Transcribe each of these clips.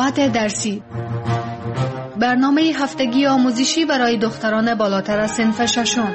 ساعت درسی، برنامه هفتگی آموزشی برای دختران بالاتر از صنف ششم.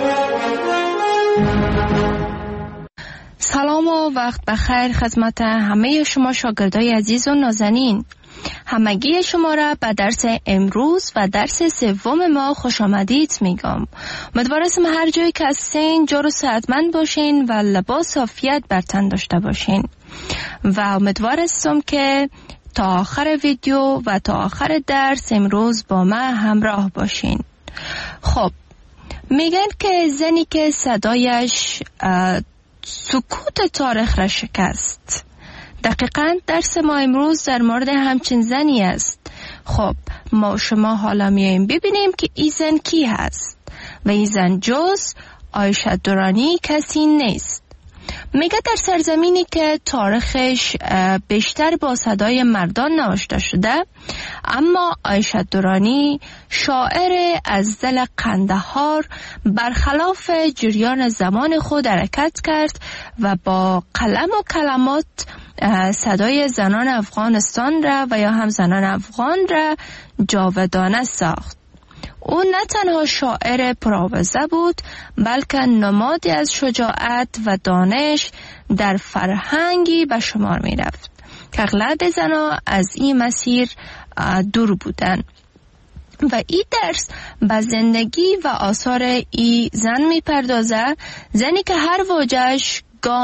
سلام و وقت بخیر خدمت همه شما شاگردای عزیز و نازنین. همگی شما را به درس امروز و درس سوم ما خوش آمدید میگم. امیدوارم هر جایی که هستین جور و صحتمند باشین و لباس عافیت بر تن داشته باشین و امیدوارم که تا آخر ویدیو و تا آخر درس امروز با من همراه باشین. خب، میگن که زنی که صدایش سکوت تاریخ را شکست. دقیقاً درس ما امروز در مورد همچین زنی است. خب، ما شما حالا میاییم ببینیم که این زن کی هست و این زن جز عایشه درانی کسی نیست. میگه در سرزمینی که تاریخش بیشتر با صدای مردان نوشته شده، اما عایشه درانی شاعر از دل قندهار برخلاف جریان زمان خود حرکت کرد و با قلم و کلمات صدای زنان افغانستان را و یا هم زنان افغان را جاودانه ساخت. او نه تنها شاعر پرآوازه بود، بلکه نمادی از شجاعت و دانش در فرهنگی به شمار می رفت که اغلب زنان از این مسیر دور بودند. و این درس به زندگی و آثار این زن می پردازه، زنی که هر واژه‌اش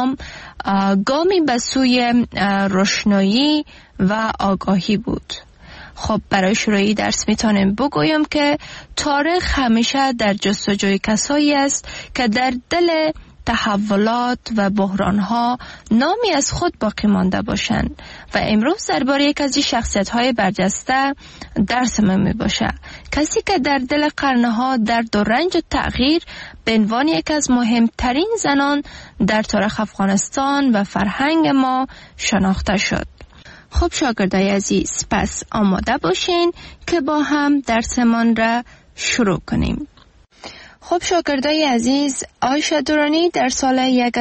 گامی به سوی روشنایی و آگاهی بود. خب، برای شروع درس میتونم بگویم که تاریخ همیشه در جستجوی کسایی است که در دل تحولات و بحرانها نامی از خود باقی مانده باشند و امروز درباره یک از این شخصیت‌های برجسته درس من میباشه، کسی که در دل قرنها درد و رنج و تغییر به عنوان یک از مهمترین زنان در تاریخ افغانستان و فرهنگ ما شناخته شد. خب شاگردای عزیز، پس آماده باشین که با هم درسمان را شروع کنیم. خب شاگردای عزیز، عایشه درانی در سال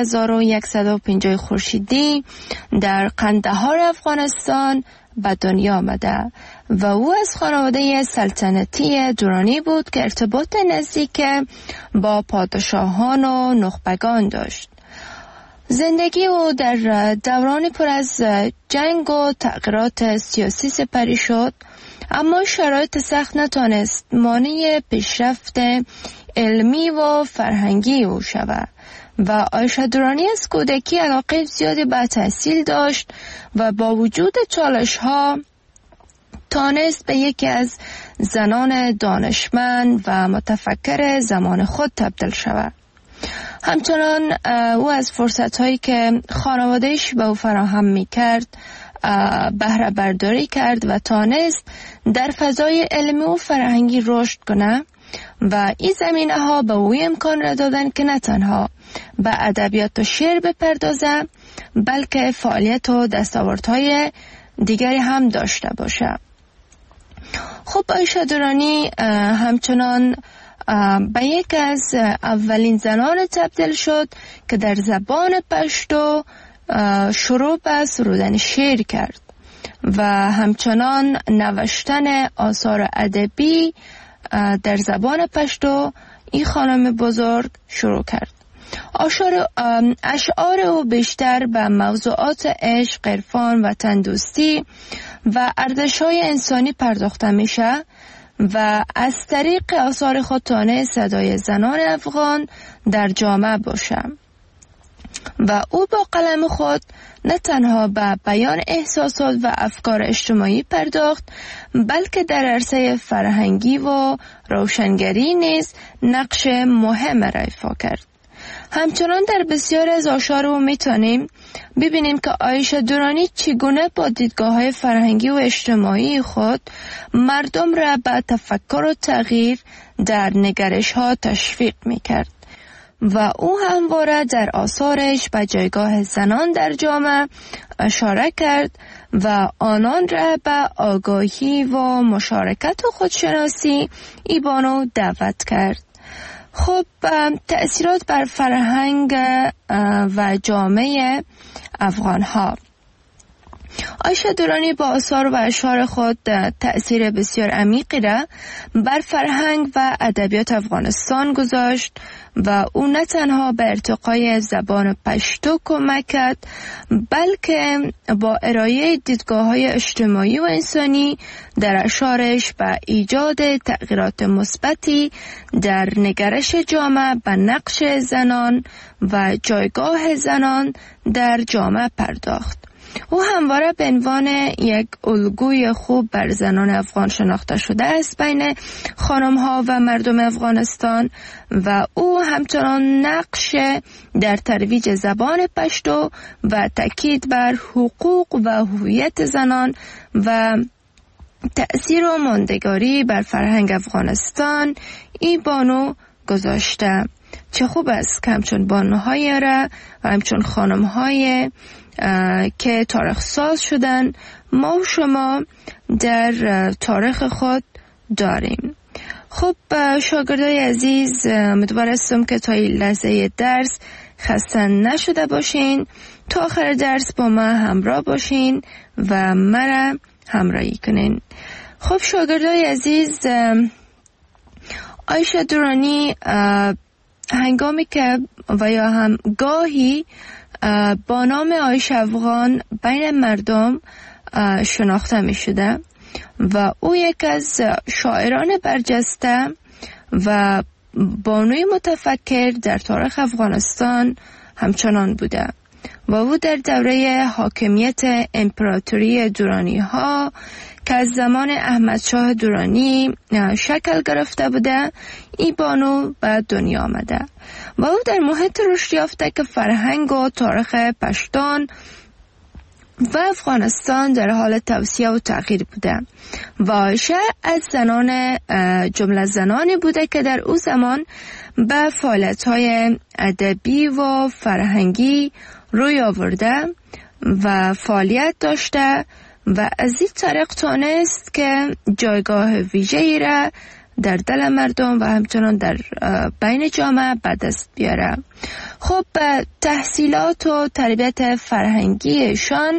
1150 خورشیدی در قندهار افغانستان به دنیا آمده و او از خانواده سلطنتی درانی بود که ارتباط نزدیک با پادشاهان و نخبگان داشت. زندگی او در دوران پر از جنگ و تغییرات سیاسی سپری شد، اما شرایط سخت نتوانست مانع پیشرفت علمی و فرهنگی او شود و عایشه درانی از کودکی علاقه زیادی به تحصیل داشت و با وجود چالش‌ها توانست به یکی از زنان دانشمند و متفکر زمان خود تبدیل شود. همچنان او از فرصت‌هایی که خانواده‌اش به او فراهم می‌کرد بهره برداری کرد و توانست در فضای علمی و فرهنگی رشد کنه و این زمینه‌ها به او امکان را دادن که نه تنها به ادبیات و شعر بپردازه، بلکه فعالیت و دستاوردهای دیگری هم داشته باشه. خب، عایشه درانی همچنان به یک از اولین زنان تبدیل شد که در زبان پشتو شروع به سرودن شعر کرد و همچنان نوشتن آثار ادبی در زبان پشتو این خانم بزرگ شروع کرد. اشعار او بیشتر به موضوعات عشق، عرفان و تندرستی و ارزش‌های انسانی پرداخته میشه و از طریق آثار خود توانست صدای زنان افغان در جامعه باشه و او با قلم خود نه تنها به بیان احساسات و افکار اجتماعی پرداخت، بلکه در عرصه فرهنگی و روشنگری نیز نقش مهم را ایفا کرد. همچنان در بسیار از آثار او میتونیم ببینیم که عایشه درانی چگونه با دیدگاه‌های فرهنگی و اجتماعی خود مردم را به تفکر و تغییر در نگرش‌ها تشویق میکرد و او همواره در آثارش به جایگاه زنان در جامعه اشاره کرد و آنان را به آگاهی و مشارکت و خودشناسی ایبانو دعوت کرد. خب، تأثیرات بر فرهنگ و جامعه افغان ها. عایشه درانی با آثار و اشعار خود تأثیر بسیار عمیقی را بر فرهنگ و ادبیات افغانستان گذاشت و او نه تنها به ارتقای زبان پشتو کمک کرد، بلکه با ارائه دیدگاه‌های اجتماعی و انسانی در اشعارش به ایجاد تغییرات مثبتی در نگرش جامعه به نقش زنان و جایگاه زنان در جامعه پرداخت. او همواره به عنوان یک الگوی خوب بر زنان افغان شناخته شده است بین خانم‌ها و مردم افغانستان و او همچنان نقش در ترویج زبان پشتو و تاکید بر حقوق و هویت زنان و تأثیر و ماندگاری بر فرهنگ افغانستان ای بانو گذاشته. چه خوب است که همچون بانوهای را و همچون خانم‌های که تاریخ ساز شدن ما و شما در تاریخ خود داریم. خب شاگردای عزیز، امیدوار هستم که تا این لحظه درس خسته نشده باشین، تا آخر درس با ما همراه باشین و مرا همراهی کنین. خب شاگردای عزیز، عایشه درانی هنگامی که و یا هم گاهی با نام عایشه افغان بین مردم شناخته می شده و او یک از شاعران برجسته و بانوی متفکر در تاریخ افغانستان همچنان بوده و او در دوره حاکمیت امپراتوری درانی ها که از زمان احمد شاه درانی شکل گرفته بوده این بانو به دنیا آمده و او در محیط رشد یافته که فرهنگ و تاریخ پشتون و افغانستان در حال توسعه و تغییر بوده و عایشه از جمله زنانی بوده که در او زمان به فعالیت‌های ادبی و فرهنگی روی آورده و فعالیت داشته و از این طریق تانست که جایگاه ویژه‌ای را در دل مردم و همچنان در بین جامعه به دست بیاره. خب تحصیلات و تربیت فرهنگیشان،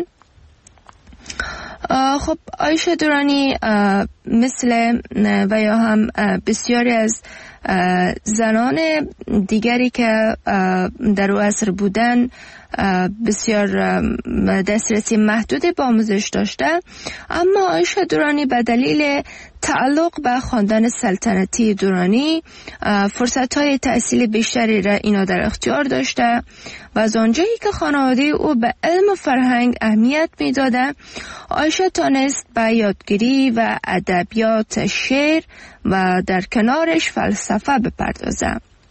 خب عایشه درانی مثل و یا هم بسیاری از زنان دیگری که در او عصر بودن بسیار دسترسی محدود به آموزش داشته، اما عایشه درانی به دلیل تعلق به خاندان سلطنتی درانی فرصت‌های تحصیل بیشتری را اینا در اختیار داشته و از آنجایی که خانواده او به علم و فرهنگ اهمیت می‌داده، عایشه تانست به یادگیری و ادبیات شعر و در کنارش فلسفه بپردازه.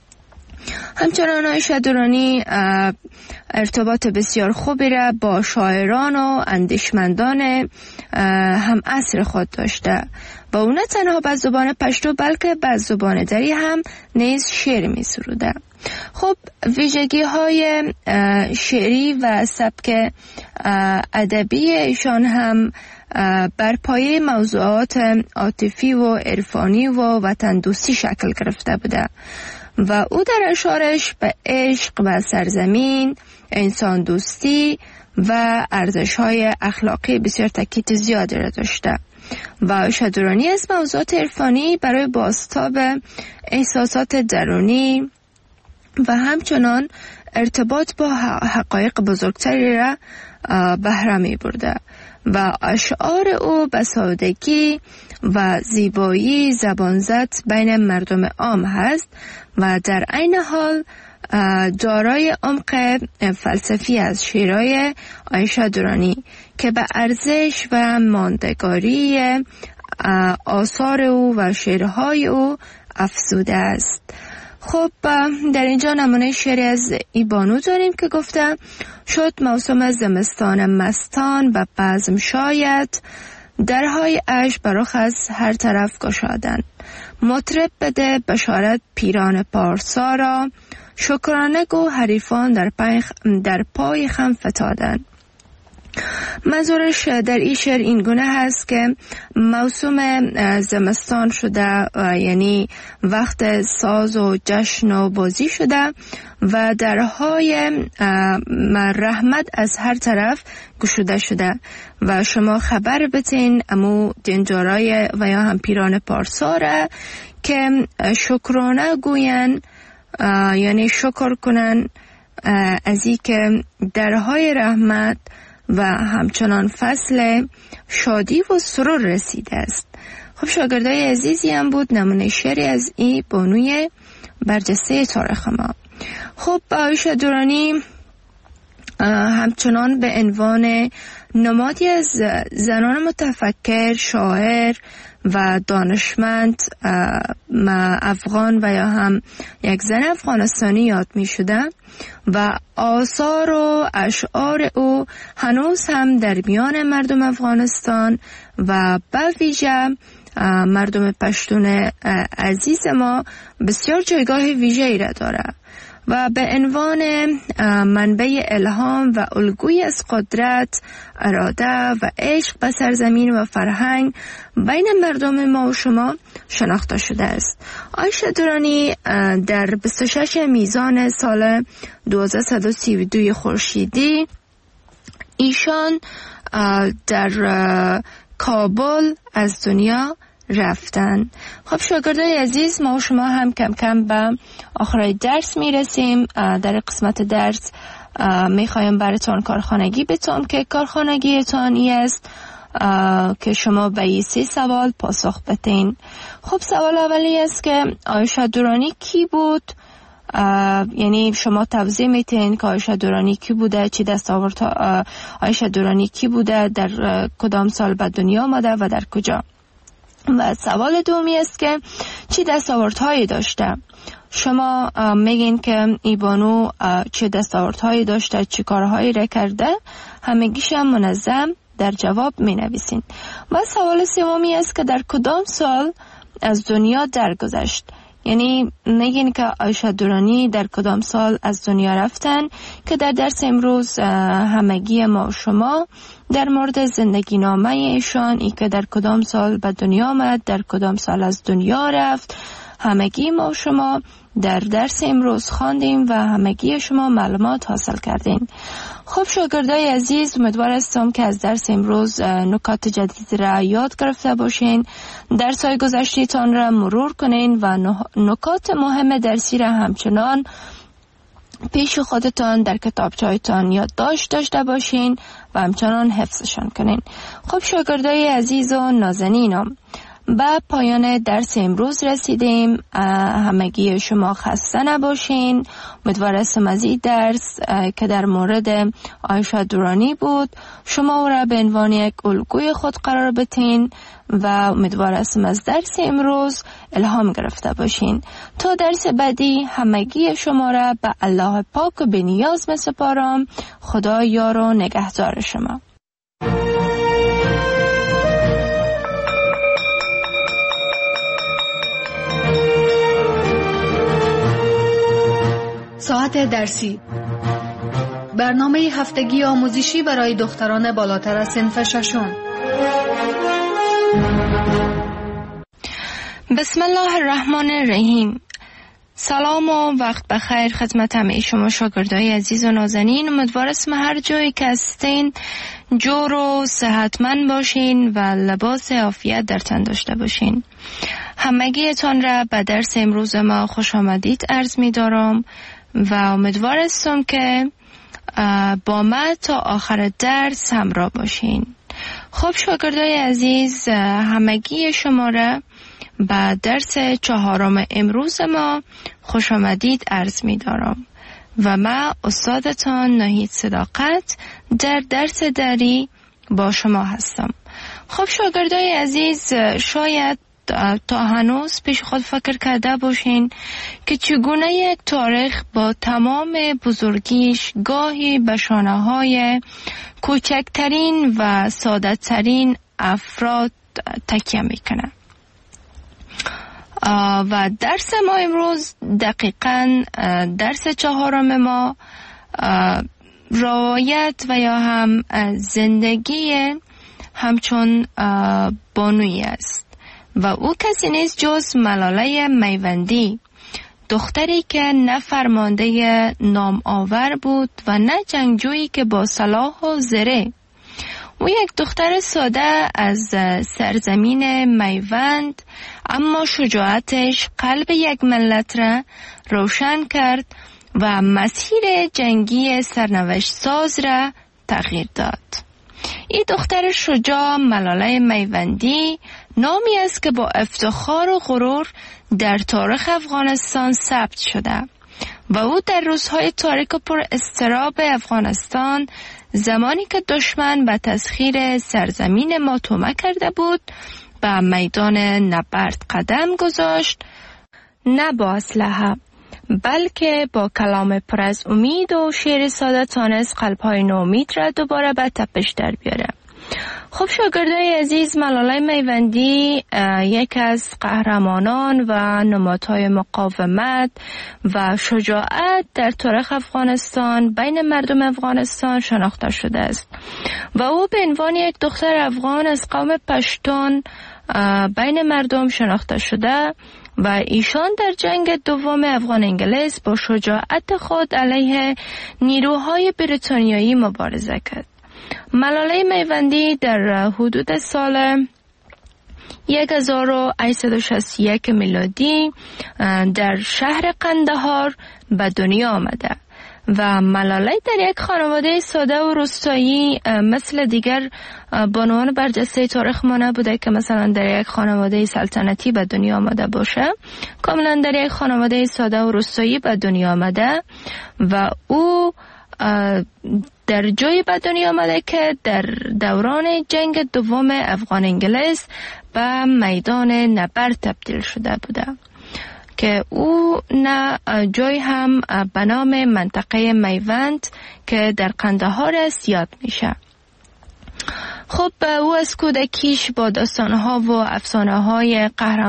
همچنان عایشه درانی ارتباط بسیار خوبی را با شاعران و اندیشمندان هم عصر خود داشته و او نه تنها به زبان پشتو بلکه به زبان دری هم نیز شعر می سروده. خب ویژگی های شعری و سبک ادبی ایشان هم بر پایه موضوعات عاطفی و عرفانی و وطن دوستی شکل گرفته بوده و او در اشعارش به عشق و سرزمین، انسان دوستی و ارزش‌های اخلاقی بسیار تاکید زیادی را داشته و عایشه درانی از موضوعات عرفانی برای بازتاب احساسات درونی و همچنان ارتباط با حقایق بزرگتری را بهره می برده و اشعار او به سادگی و زیبایی زبانزد بین مردم عام هست و در عین حال دارای عمق فلسفی از شعرهای عایشه درانی که به ارزش و ماندگاری آثار او و شعرهای او افزوده است. خب در اینجا نمونه شعری از ای بانو داریم که گفته: شد موسم زمستان مستان و بزم شاید، درهای عشق برخ از هر طرف گشادن. مطرب بده بشارت پیران پارسا را، شکرانه گو حریفان در پای خم فتادن. منظورش در این شعر این گونه هست که موسم زمستان شده، یعنی وقت ساز و جشن و بازی شده و درهای رحمت از هر طرف گشوده شده و شما خبر بتین امو دنجارای و یا هم پیران پارسا که شکرانه گوین، یعنی شکر کنن از این که درهای رحمت و همچنان فصل شادی و سرور رسیده است. خب شاگردای عزیزی هم بود نمونه شعری از این بانوی برجسته تاریخ ما. خب عایشه درانی همچنان به عنوان نمادی از زنان متفکر، شاعر و دانشمند افغان و یا هم یک زن افغانستانی یاد می شده و آثار و اشعار او هنوز هم در میان مردم افغانستان و به ویژه مردم پشتون عزیز ما بسیار جایگاه ویژه‌ای را داره و به عنوان منبع الهام و الگویی از قدرت، اراده و عشق به سرزمین و فرهنگ بین مردم ما و شما شناخته شده است. عایشه درانی در 26 میزان سال 1232 خورشیدی ایشان در کابل از دنیا رفتن. خب شاگردای عزیز، ما و شما هم کم کم به آخرای درس میرسیم. در قسمت درس میخوایم براتون کارخانگی بتونم که کارخانگیتان ای است که شما به این 3 سوال پاسخ بدین. خب سوال اولی است که عایشه درانی کی بود؟ یعنی شما توضیح میتین که عایشه درانی کی بوده، چی دستاورد عایشه درانی کی بوده، در کدام سال به دنیا آمده و در کجا. و سوال دومی است که چی دستاوردهایی داشته؟ شما میگین که ای بانو چه دستاوردهایی داشته، چه کارهایی را کرده، همگیش هم منظم در جواب می نویسین. و سوال سومی است که در کدام سال از دنیا درگذشت؟ یعنی میگین که عایشه درانی در کدام سال از دنیا رفتن که در درس امروز همگی ما و شما در مورد زندگی نامه ایشان، ای که در کدام سال به دنیا آمد، در کدام سال از دنیا رفت، همگی ما و شما در درس امروز خواندیم و همگی شما معلومات حاصل کردین. خب شاگردای عزیز، امیدوار هستم که از درس امروز نکات جدید را یاد گرفته باشین، درس‌های گذشته‌تان را مرور کنین و نکات مهم درسی را همچنان پیش خودتان در کتابچه‌تان یادداشت داشته باشین و همچنان حفظشان کنین. خب شاگردای عزیز و نازنینم، به پایان درس امروز رسیدیم. همگی شما خسته نباشین. امیدوار هستم از این درس که در مورد عایشه درانی بود شما او را به عنوان یک الگوی خود قرار بدین و امیدوار هستم از درس امروز الهام گرفته باشین. تا درس بعدی همگی شما را به الله پاک و بی‌نیاز می‌سپارم. خدا یار و نگهدار شما. ساعت درسی، برنامه هفتگی آموزشی برای دختران بالاتر از صنف ششم. بسم الله الرحمن الرحیم. سلام و وقت بخیر خدمت همه شما شاگردای عزیز و نازنین. امیدوار هستم هر جایی که هستین جور و صحتمند باشین و لباس عافیت در تن داشته باشین. همگیتان را به درس امروز ما خوش آمدید عرض می دارم و امیدوار هستم که با ما تا آخر درس همراه باشین. خب شاگردای عزیز، همگی شما را به درس 4 امروز ما خوش آمدید عرض می دارم و من استادتان ناهید صداقت در درس دری با شما هستم. خب شاگردای عزیز، شاید تا هنوز پیش خود فکر کرده باشین که چگونه یک تاریخ با تمام بزرگیش گاهی به شانه‌های کوچکترین و ساده‌ترین افراد تکیه میکنه. و درس ما امروز دقیقاً درس 4 ما روایت و یا هم زندگی همچون بانویی است و او کسی نیست جز ملاله میوندی، دختری که نه فرمانده نام آور بود و نه جنگجویی که با سلاح و زره. او یک دختر ساده از سرزمین میوند، اما شجاعتش قلب یک ملت را روشن کرد و مسیر جنگی سرنوشت ساز را تغییر داد. این دختر شجاع ملاله میوندی نامی است که با افتخار و غرور در تاریخ افغانستان ثبت شده و او در روزهای تاریک و پر اضطراب افغانستان، زمانی که دشمن به تسخیر سرزمین ما تومه کرده بود، به میدان نبرد قدم گذاشت، نه با اسلحه بلکه با کلام پر از امید و شعر ساده تانست قلب‌های ناامید را دوباره به تپش در بیاره. خب شاگردای عزیز، ملاله میوندی یک از قهرمانان و نمادهای مقاومت و شجاعت در تاریخ افغانستان بین مردم افغانستان شناخته شده است و او به عنوان یک دختر افغان از قوم پشتون بین مردم شناخته شده و ایشان در جنگ دوم افغان انگلیس با شجاعت خود علیه نیروهای بریتانیایی مبارزه کرد. ملاله میوندی در حدود سال 1861 میلادی در شهر قندهار به دنیا آمده و ملاله در یک خانواده ساده و روستایی مثل دیگر بانوان برجسته تاریخ ما نبوده که مثلا در یک خانواده سلطنتی به دنیا آمده باشه. کاملا در یک خانواده ساده و روستایی به دنیا آمده و او در جایی به دنیا آمده که در دوران جنگ دوم افغان انگلیس به میدان نبرد تبدیل شده بوده که او نه جای هم به نام منطقه میوند که در قندهار است یاد میشه. خب او از کودکیش با داستانها و افسانه‌های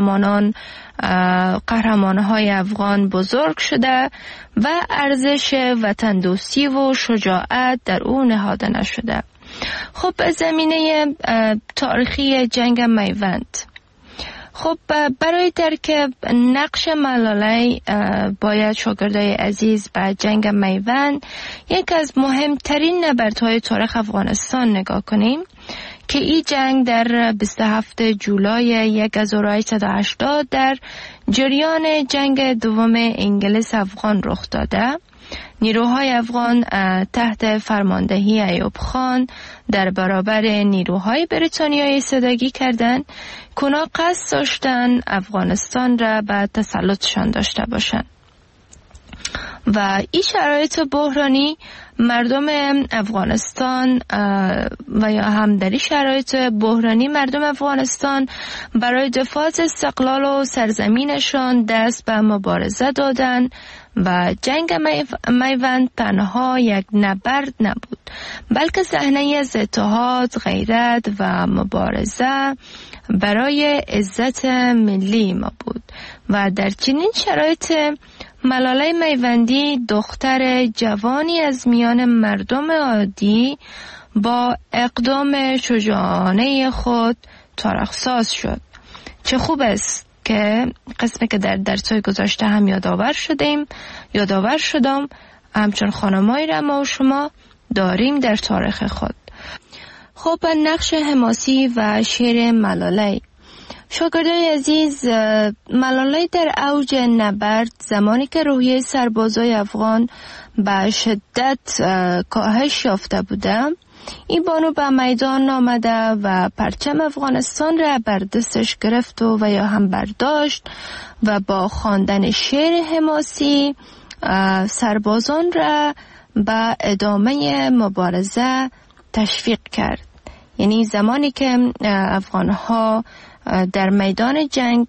قهرمانهای افغان بزرگ شده و ارزش وطن دوستی و شجاعت در او نهاده نشده. خب زمینه تاریخی جنگ میوند. خب برای درک نقش ملاله باید شاگردای عزیز به جنگ میوند، یک از مهمترین نبردهای تاریخ افغانستان نگاه کنیم که این جنگ در 27 جولای 1880 در جریان جنگ دوم انگلیس افغان رخ داده. نیروهای افغان تحت فرماندهی ایوب خان در برابر نیروهای بریتانیایی ایستادگی کردند که اونا قصد داشتن افغانستان را به تسلطشان داشته باشند و این شرایط بحرانی مردم افغانستان و یا هم در این شرایط بحرانی مردم افغانستان برای دفاع از استقلال و سرزمینشان دست به مبارزه دادند و جنگ میوند تنها یک نبرد نبود بلکه صحنه‌ای از اتحاد، غیرت و مبارزه برای عزت ملی ما بود و در چنین شرایط ملاله میوندی دختر جوانی از میان مردم عادی با اقدام شجاعانه خود تاریخ‌ساز شد. چه خوب است که قسمی که در درس‌های گذشته هم یادآور شدم همچون خانمایی را ما و شما داریم در تاریخ خود. خب نقش حماسی و شعر ملاله. شاگردای عزیز، ملاله در اوج نبرد زمانی که روحیه سربازای افغان به شدت کاهش یافته بوده، این بانو به میدان آمده و پرچم افغانستان را بر دستش گرفت و یا هم برداشت و با خواندن شعر حماسی سربازان را به ادامه مبارزه تشویق کرد. یعنی زمانی که افغانها در میدان جنگ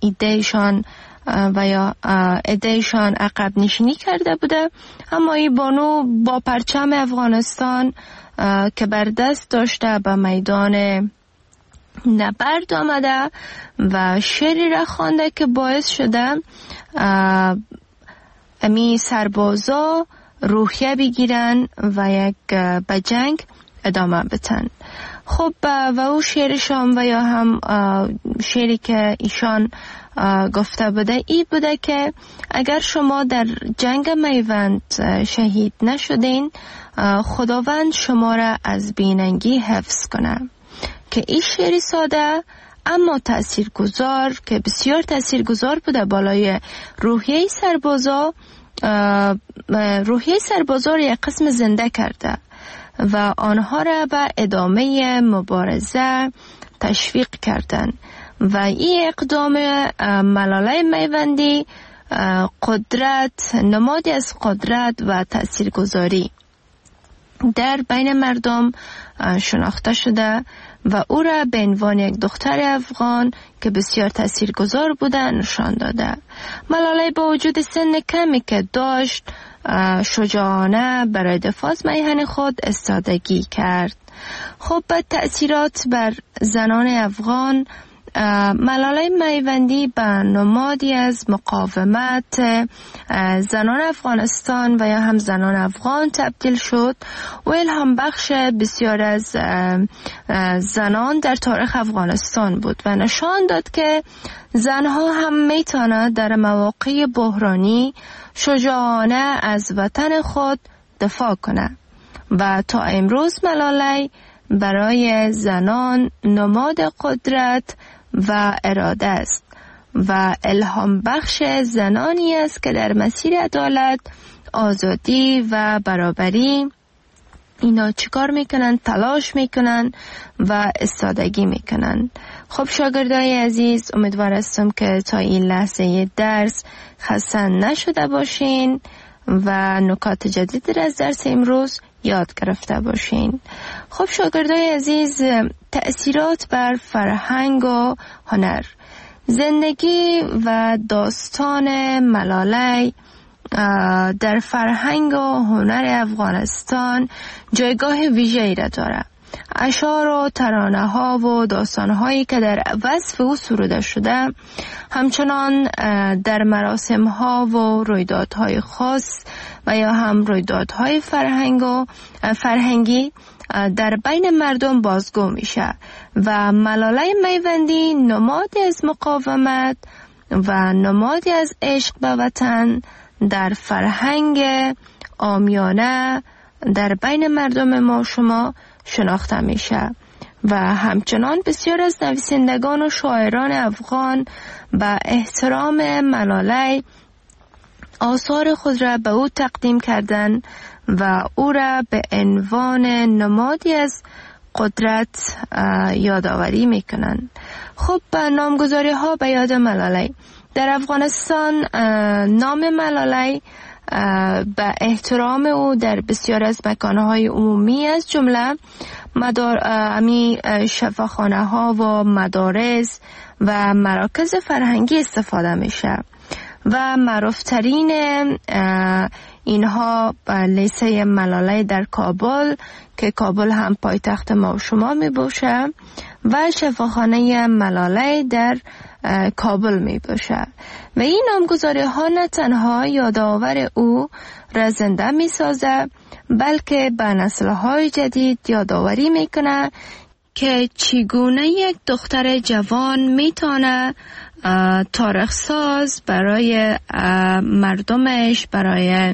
ایدهشان عقب نشینی کرده بوده، اما این بانو با پرچم افغانستان که بر دست داشته به میدان نبرد آمده و شعری را خوانده که باعث شده امی سربازا روحیه بگیرن و یک به جنگ ادامه بتن. خب و او شعرشان و یا هم شعری که ایشان گفته بوده ای بوده که اگر شما در جنگ میوند شهید نشدین، خداوند شما را از بیننگی حفظ کنه. که این شعری ساده اما تاثیرگذار که بسیار تاثیرگذار بوده بالای روحیه سربازا را یک قسم زنده کرده و آنها را به ادامه مبارزه تشویق کردند و این اقدام ملاله میوندی قدرت، نمادی از قدرت و تاثیرگذاری در بین مردم شناخته شده و او را به عنوان یک دختر افغان که بسیار تاثیرگذار بوده نشان داده. ملاله با وجود سن کمی که داشت، شجاعانه برای دفاع از میهن خود استادگی کرد. خب به تأثیرات بر زنان افغان، ملاله میوندی به نمادی از مقاومت زنان افغانستان و یا هم زنان افغان تبدیل شد و الهام بخش بسیار از زنان در تاریخ افغانستان بود و نشان داد که زنها هم میتونه در مواقع بحرانی شجاعانه از وطن خود دفاع کنه و تا امروز ملاله برای زنان نماد قدرت و اراده است و الهام بخش زنانی است که در مسیر عدالت، آزادی و برابری اینا چیکار میکنن؟ تلاش میکنن و استادگی میکنن. خب شاگردای عزیز، امیدوار هستم که تا این لحظه درس خسته نشده باشین و نکات جدیدی از درس امروز یاد گرفته باشین. خب شاگردای عزیز، تأثیرات بر فرهنگ و هنر. زندگی و داستان ملاله در فرهنگ و هنر افغانستان جایگاه ویژه‌ای را دارد. اشعار و ترانه ها و داستان هایی که در وصف او سروده شده همچنان در مراسم ها و رویدادهای خاص و یا هم رویدادهای فرهنگی در بین مردم بازگو میشه و ملاله میوندی نمادی از مقاومت و نمادی از عشق به وطن در فرهنگ عامیانه در بین مردم ما شما شناخته میشه و همچنان بسیار از نویسندگان و شاعران افغان به احترام ملاله آثار خود را به او تقدیم کردند و او را به عنوان نمادی از قدرت یادآوری میکنند. خب نامگذاری ها به یاد ملاله. در افغانستان نام ملاله به احترام او در بسیار از مکانهای عمومی از جمله شفاخانه ها و مدارس و مراکز فرهنگی استفاده میشه و معروفترین اینها لیسه ملاله در کابل که کابل هم پایتخت ما و شما می باشه و شفاخانه ملاله در کابل می باشه و این نامگذاری ها نه تنها یادآور او را زنده می سازه بلکه به نسل های جدید یادآوری می کنه که چگونه یک دختر جوان می تونه تاریخ ساز برای مردمش، برای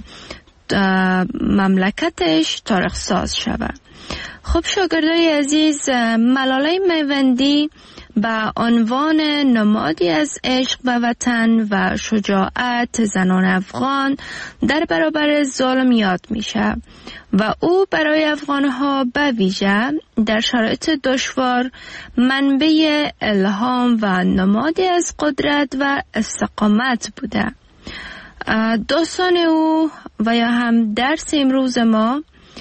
مملکتش تاریخ ساز شود. خب شاگردای عزیز، ملاله میوندی به عنوان نمادی از عشق به وطن و شجاعت زنان افغان در برابر ظلم یاد میشه و او برای افغانها به ویژه در شرایط دشوار منبع الهام و نمادی از قدرت و استقامت بوده. داستان او و یا هم درس امروز ما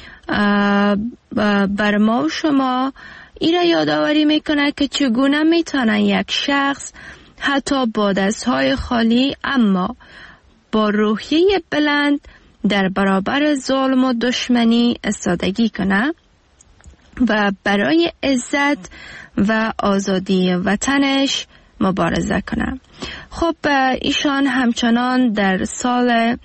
بر ما و شما این را یادآوری میکنه که چگونه میتونه یک شخص حتی با دستهای خالی اما با روحیه بلند در برابر ظلم و دشمنی استادگی کنه و برای عزت و آزادی وطنش مبارزه کنه. خب ایشان همچنان در سال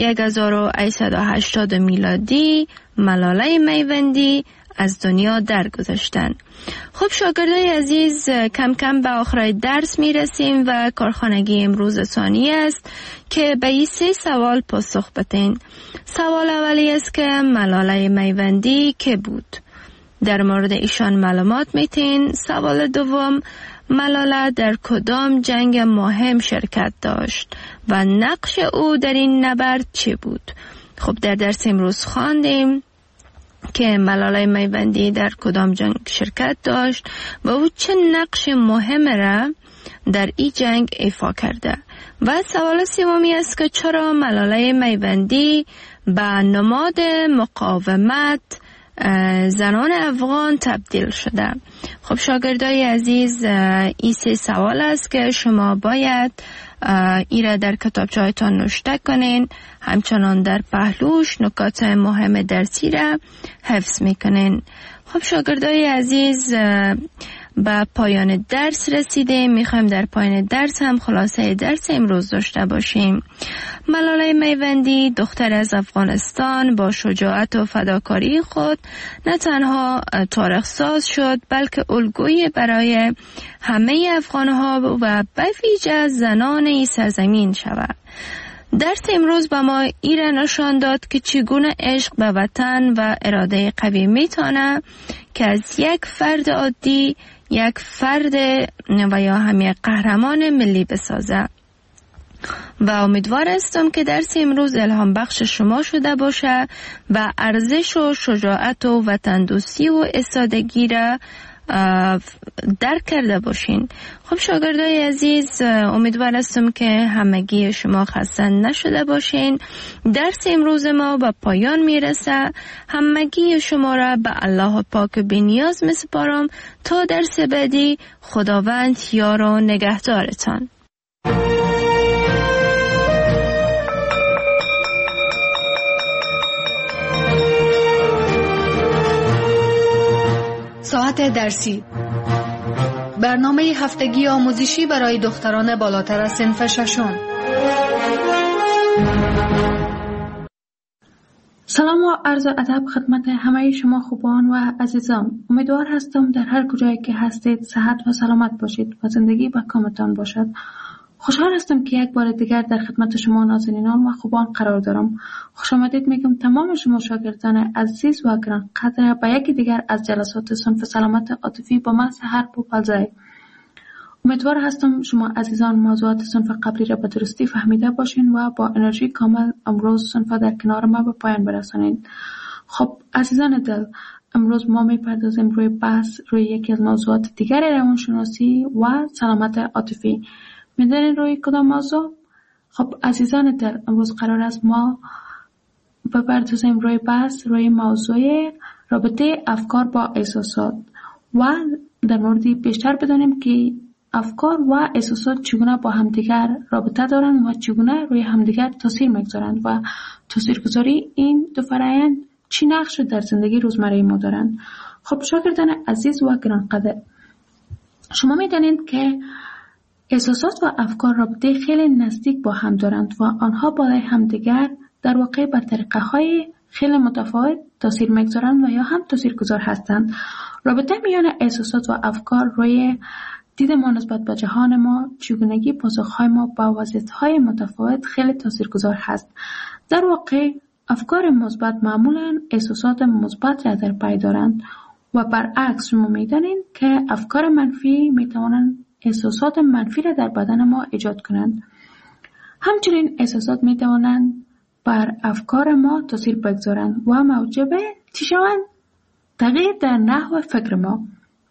1880 میلادی ملاله میوندی از دنیا درگذشتند. خب شاگردای عزیز، کم کم به آخر درس می رسیم و کارخانگی امروز ثانی است که به این 3 سوال پاسخ بدین. سوال اولی است که ملاله میوندی که بود؟ در مورد ایشان معلومات میتین. سوال دوم، ملاله در کدام جنگ مهم شرکت داشت و نقش او در این نبرد چه بود؟ خب در درس امروز خواندیم که ملاله میوندی در کدام جنگ شرکت داشت و او چه نقش مهم را در این جنگ ایفا کرده. و سوال سومی است که چرا ملاله میوندی به نماد مقاومت زنان افغان تبدیل شده؟ خب شاگردای عزیز، این 3 سوال است که شما باید ایره در کتابچه‌هایتان نوشته کنین، همچنان در پهلوش نکات مهم درسی را حفظ میکنین. خب شاگردای عزیز، به پایان درس رسیدیم. میخوایم در پایان درس هم خلاصه درس امروز داشته باشیم. ملاله میوندی دختر از افغانستان با شجاعت و فداکاری خود نه تنها تاریخ ساز شد، بلکه الگویی برای همه افغانها و به ویژه زنان این سرزمین شود. درس امروز به ما ایره نشان داد که چگونه عشق به وطن و اراده قوی میتونه که از یک فرد عادی یک فرد و یا هم یک قهرمان ملی بسازه. و امیدوار هستم که درس امروز الهام بخش شما شده باشه و ارزش و شجاعت و وطن دوستی و استادگی را درک کرده باشین. خب شاگردای عزیز، امیدوار هستم که همگی شما خسته نشده باشین. درس امروز ما به پایان میرسه. همگی شما را به الله پاک بی‌نیاز میسپارم تا درس بعدی. خداوند یار و نگهدارتان. ساعت درسی، برنامه هفتگی آموزشی برای دختران بالاتر از صنف ششم. سلام و عرض ادب خدمت همه شما خوبان و عزیزان. امیدوار هستم در هر کجایی که هستید صحت و سلامت باشید و زندگی به کامتان باشد. خوشحال هستم که یک بار دیگر در خدمت شما نازنینان و خوبان قرار دارم. خوش آمدید میگم تمام شما شاگردان عزیز و گرانقدر به یکی دیگر از جلسات صنف سلامت عاطفی با من سحر پوپلزای. امیدوار هستم شما عزیزان موضوعات صنف قبلی را به درستی فهمیده باشین و با انرژی کامل امروز صنف در کنار ما به پایان برسانید. خب عزیزان دل، امروز ما میپردازیم روی بحث روی یکی از موضوعات دیگر روانشناسی و سلامت عاطفی. میدونین روی کدام موضوع؟ خب عزیزان دل، امروز قرار است ما بپردازیم روی بحث روی موضوع رابطه افکار با احساسات و در موردی بیشتر بدانیم که افکار و احساسات چگونه با همدیگر رابطه دارند و چگونه روی همدیگر تاثیر میگذارند و تاثیرگذاری این دو فرآیند چی نقش در زندگی روزمره ما دارند. خب شاگردان عزیز و گرانقدر، شما میدانید که احساسات و افکار رابطه خیلی نزدیک با هم دارند و آنها بالای همدیگر در واقع به طریقه‌های خیلی متفاوت تاثیر میگذارند و یا هم تاثیرگذار هستند. رابطه میان احساسات و افکار روی دید ما نسبت به جهان ما، چگونگی پاسخهای ما با وضعیت‌های متفاوت خیلی تاثیرگذار هست. در واقع افکار مثبت معمولاً احساسات مثبت را در پی دارند و برعکس شما می‌دانید که افکار منفی می‌توانند احساسات منفی را در بدن ما ایجاد کنند. همچنین احساسات می‌توانند بر افکار ما تاثیر بگذارند و موجب چی شوند؟ تغییر در نحو فکر ما.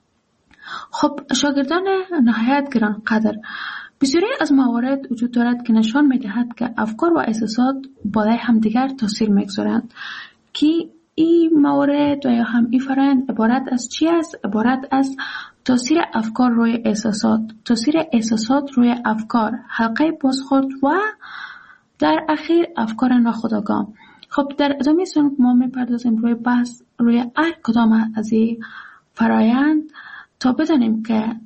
خب شاگردان نهایت گرانقدر، بسیاری از موارد وجود دارد که نشان می‌دهد که افکار و احساسات بالای همدیگر تاثیر می‌گذارند. که این موارد و یا هم این فرآیند عبارت از چی است؟ عبارت از تاثیر افکار روی احساسات، تاثیر احساسات روی افکار، حلقه بازخورد و در اخیر افکار ناخودآگاه. خب در ادامه سن ما میپردازیم روی بحث روی هر کدام از این فرآیند تا بدانیم که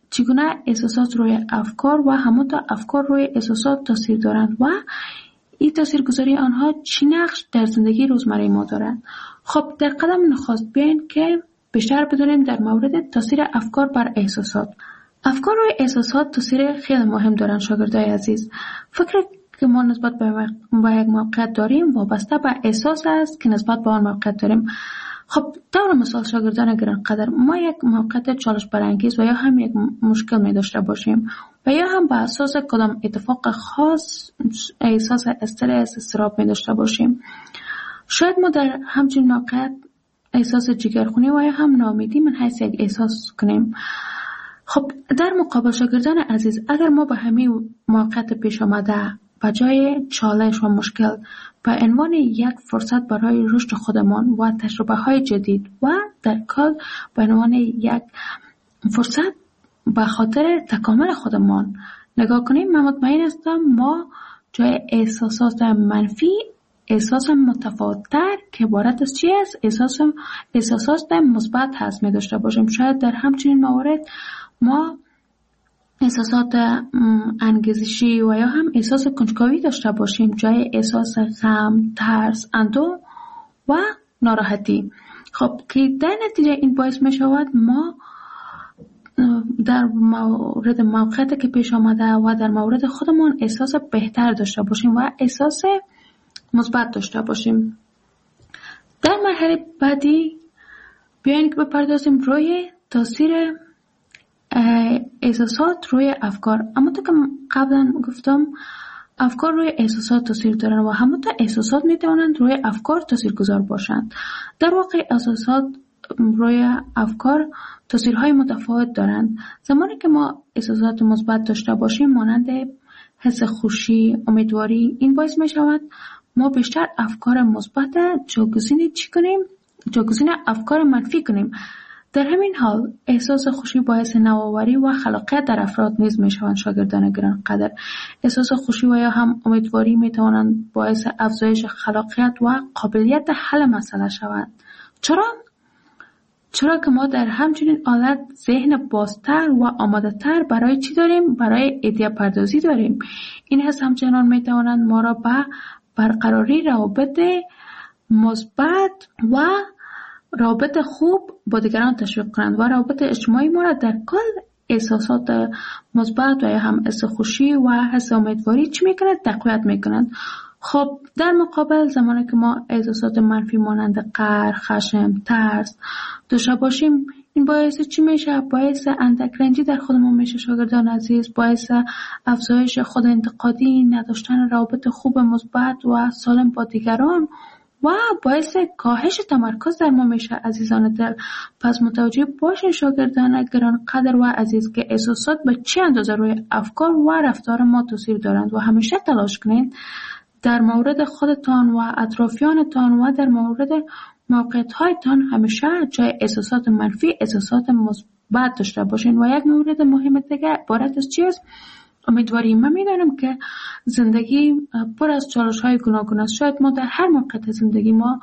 چگونه احساسات روی افکار و همونطور افکار روی احساسات تاثیر دارند و این تاثیرگذاری آنها چی نقش در زندگی روزمره ما دارند. خب در قدم نخست بیاین که بیشتر بدونیم در مورد تاثیر افکار بر احساسات. افکار روی احساسات تاثیر خیلی مهم دارند شاگردای عزیز. فکر که ما نسبت به یک موقعیت داریم وابسته به احساس است که نسبت به آن موقعیت داریم. خب طور مثال شاگردان گرانقدر، ما یک موقعیت چالش برانگیز و یا هم یک مشکل می داشته باشیم و یا هم به اساس کدام اتفاق خاص احساس استرس اضطراب می داشته باشیم. شاید ما در همچین موقعیت احساس جگرخونی و یا هم ناامیدی من حیث یک احساس کنیم. خب در مقابل شاگردان عزیز، اگر ما به همین موقعیت پیش آمده و جای چالش و مشکل به عنوان یک فرصت برای رشد خودمان و تجربه های جدید و در کل به عنوان یک فرصت به خاطر تکامل خودمان نگاه کنیم، من مطمئن هستم ما جای احساسات منفی احساس متفاوت‌تر که عبارت از چی است؟ احساسات مثبت هست می داشته باشیم. شاید در همچنین موارد ما احساسات انگیزشی و یا هم احساس کنجکاوی داشته باشیم جای احساس غم، ترس، اندوه و ناراحتی. خب که در نتیجه این باعث می شود ما در مورد موقعیتی که پیش آمده و در مورد خودمان احساس بهتر داشته باشیم و احساس مثبت داشته باشیم. در مرحله بعدی بیاین که بپردازیم روی تاثیر احساسات روی افکار. اما تا که قبلا گفتم افکار روی احساسات تاثیر دارند و همونطور احساسات میتوانند روی افکار تاثیرگذار باشند. در واقع احساسات روی افکار تاثیرهای متفاوت دارند. زمانی که ما احساسات مثبت داشته باشیم مانند حس خوشی، امیدواری، این باعث می شود ما بیشتر افکار مثبت جایگزین افکار منفی کنیم. در همین حال احساس خوشی باعث نوآوری و خلاقیت در افراد نیز می شوند. شاگردان گرانقدر، احساس خوشی و یا هم امیدواری می توانند باعث افزایش خلاقیت و قابلیت حل مسئله شوند. چرا که ما در همچنین حالت ذهن بازتر و آماده تر برای چی داریم؟ برای ایده پردازی داریم. این حس همچنان می توانند ما را به برقراری روابط مثبت و روابط خوب با دیگران تشویق کنند و روابط اجتماعی ما را در کل احساسات مثبت و یا هم حس خوشی و حس امیدواری چی میکنند؟ تقویت میکنند. خب در مقابل زمانی که ما احساسات منفی مانند قهر، خشم، ترس داشته باشیم، این باعث چی میشه؟ باعث اندک رنجی در خودمون میشه شاگردان عزیز، باعث افزایش خود انتقادی، نداشتن روابط خوب مثبت و سالم با دیگران و باعث کاهش تمرکز در ما میشه عزیزان دل. پس متوجه باشین شاگردان گرانقدر و عزیز که احساسات به چه اندازه روی افکار و رفتار ما تاثیر دارند و همیشه تلاش کنید در مورد خودتان و اطرافیانتان و در مورد موقعیت‌هایتان همیشه جای احساسات منفی احساسات مثبت داشته باشین. و یک مورد مهم دیگه عبارت از چیست؟ امیدواری. من میدانم که زندگی پر از چالش‌های گوناگون است. شاید ما در هر موقعیت زندگی ما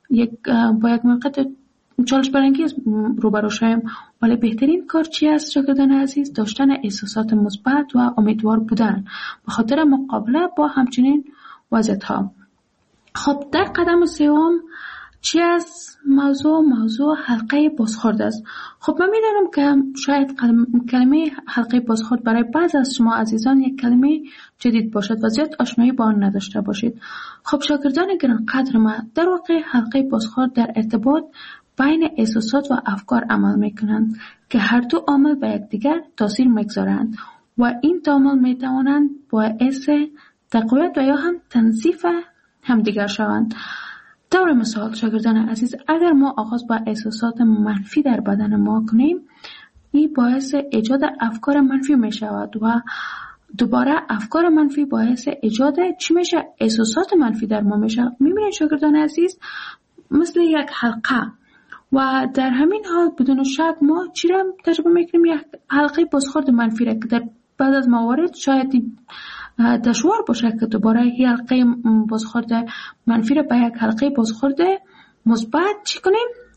با یک موقعیت چالش برانگیز روبرو شویم، ولی بهترین کار چی است شاگردان عزیز؟ داشتن احساسات مثبت و امیدوار بودن به خاطر مقابله با همچنین وضعیت‌ها. خب در قدم سوم چی است؟ موضوع حلقه بازخورد است. خب من میدانم که شاید کلمه حلقه بازخورد برای بعض از شما عزیزان یک کلمه جدید باشد و زیاد آشنایی با آن نداشته باشید. خب شاگردان گرانقدر ما، در واقع حلقه بازخورد در ارتباط بین احساسات و افکار عمل میکنند که هر دو عامل به یکدیگر تاثیر میگذارند و این دو عامل میتوانند باعث تقویت و یا هم تنظیف همدیگر شوند. طور مثال شاگردان عزیز، اگر ما آغاز با احساسات منفی در بدن ما کنیم، این باعث ایجاد افکار منفی می شود و دوباره افکار منفی باعث ایجاد چی میشه؟ احساسات منفی در ما میشه. میبینید شاگردان عزیز مثل یک حلقه و در همین حال بدون شک ما چی را تجربه میکنیم؟ یک حلقه بازخورد منفی را که در بعد از موارد شاید دشوار باشه که دوباره این حلقه بازخورد منفی را به یک حلقه بازخورد مثبت چی کنیم؟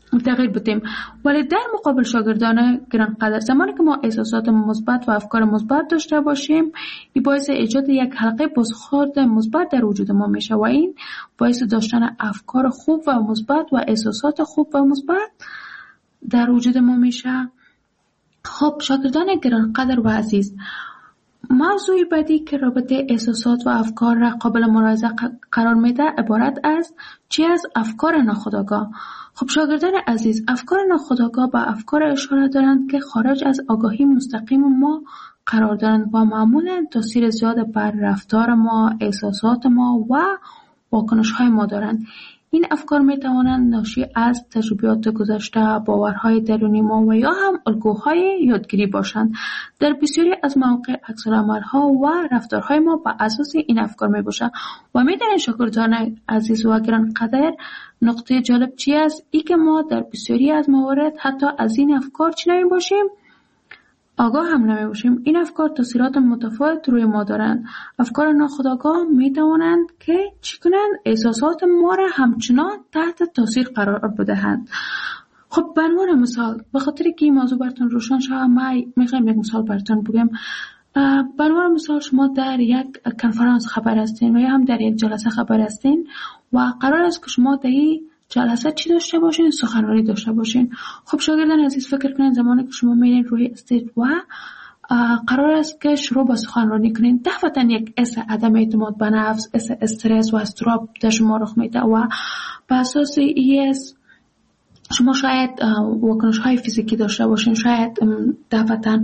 تغییر بدیم. ولی در مقابل شاگردان گرانقدر، زمانی که ما احساسات مثبت و افکار مثبت داشته باشیم، این باعث ایجاد یک حلقه بازخورد مثبت در وجود ما میشه و این باعث داشتن افکار خوب و مثبت و احساسات خوب و مثبت در وجود ما میشه. خب شاگردان گرانقدر و عزیز، موضوع بعدی که رابطه احساسات و افکار را قابل ملاحظه قرار میده عبارت از چی از افکار ناخودآگاه. خب شاگردان عزیز، افکار ناخودآگاه به افکار اشاره دارند که خارج از آگاهی مستقیم ما قرار دارند و معمولا تاثیر زیاد بر رفتار ما، احساسات ما و واکنش های ما دارند. این افکار می توانند ناشی از تجربیات گذشته، باورهای درونی ما و یا هم الگوهای یادگیری باشند. در بسیاری از مواقع عکس‌العمل‌ها و رفتارهای ما بر اساس این افکار می باشند و می دانید شاگردان عزیز و گرانقدر، نقطه جالب چی است؟ ای که ما در بسیاری از موارد حتی از این افکار چی نمی باشیم؟ آگاه هم نمی باشیم. این افکار تاثیرات متفاوت روی ما دارند. افکار ناخودآگاه می توانند که چی کنند؟ احساسات ما را همچنان تحت تاثیر قرار بدهند. خب به عنوان مثال، به خاطر که این موضوع براتون روشن شود، من میخوام یک مثال براتون بگم. به عنوان مثال، شما در یک کنفرانس خبر هستین و یا هم در یک جلسه خبر هستین و قرار است که شما در این جلسه چی داشته باشین؟ سخنرانی داشته باشین. خب شاگردان عزیز، فکر کنین زمانی که شما میرین روی استیج و قرار است که شروع به سخنرانی کنین، دفعتا یک حس عدم اعتماد به نفس، حس استرس و اضطراب در شما رخ میده و به اساس این شما شاید واکنش های فیزیکی داشته باشین، شاید دفعتا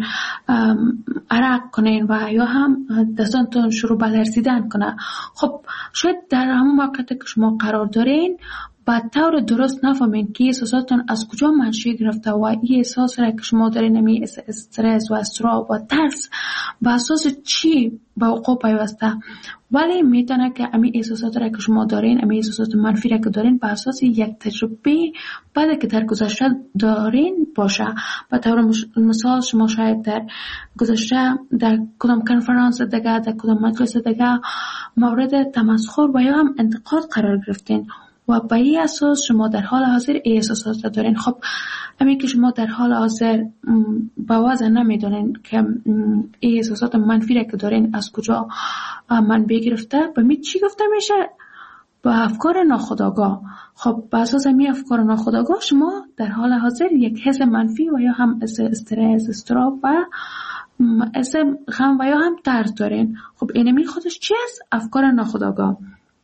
عرق کنین و یا هم دستانتون شروع به لرزیدن کنه. خب شاید در همون موقعیت که شما قرار دارین با طور درست نفهمین که احساساتتون از کجا منشأ گرفته و این احساس را که شما دارین، نمی استرس و اضطراب و ترس با اساس چی به وقوع پیوسته، ولی میتونه که امی احساسات را که شما دارین، امی احساسات منفی را که دارین، به اساس یک تجربه بعد که در گذشته دارین باشه. به طور مثال، شما شاید در گذشته در کدام کنفرانس دیگه، در کدام مجلس دیگه مورد تمسخر و یا هم انتقاد قرار گرفتین و به این اساس شما در حال حاضر احساسات را دارین. خب همین که شما در حال حاضر با وضع نمیدونین که احساسات منفی را که دارین از کجا منبع گرفته، به می چی گفته میشه؟ با افکار ناخودآگاه. خب به اساس همین افکار ناخودآگاه شما در حال حاضر یک حس منفی و یا هم حس استرس، اضطراب و حس غم و یا هم ترس دارین. خب اینمی خودش چی است؟ افکار ناخودآگاه.